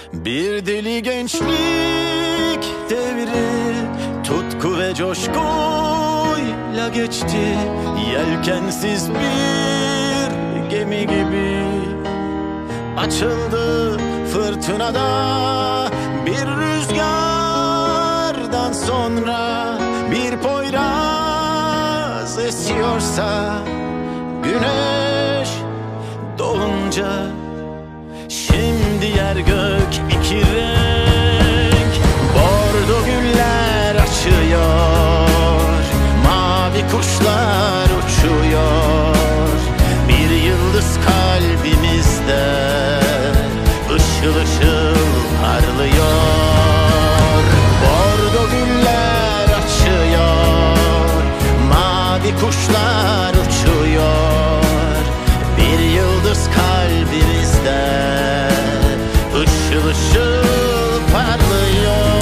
Bir deli gençlik devri, tutku ve coşkuyla geçti. Yelkensiz bir gemi gibi açıldı fırtınada. Bir rüzgardan sonra bir poyraz esiyorsa, güneş doğunca şimdi yer gök iki renk. Bordo güller açıyor, mavi kuşlar uçuyor. Bir yıldız kalbimizde ışıl ışıl parlıyor. Bordo güller açıyor, mavi kuşlar uçuyor. Bir yıldız kalbimizde ışıl ışıl parlıyor.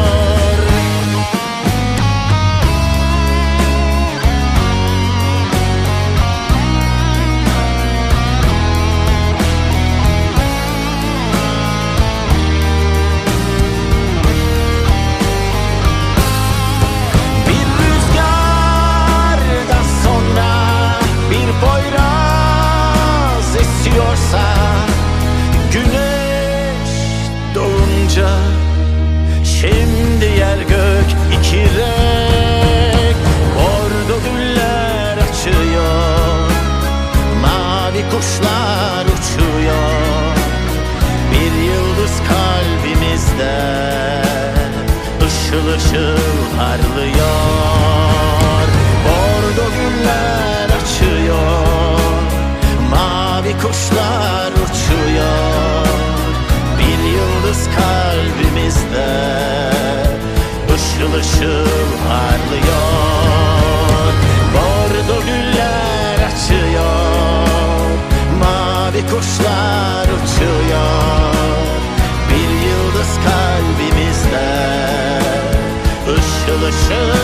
Bir rüzgardan sonra bir poyraz esiyorsa, güneş doğunca şimdi yer gök iki renk. Bordo güller açıyor, mavi kuşlar uçuyor. Bir yıldız kalbimizde ışıl ışıl parlıyor. Bordo güller açıyor, mavi kuşlar uçuyor. Bir yıldız kalbimizde ışıl ışıl parlıyor. Bordo güller açıyor, mavi kuşlar uçuyor. Bir yıldız kalbimizde ışıl ışıl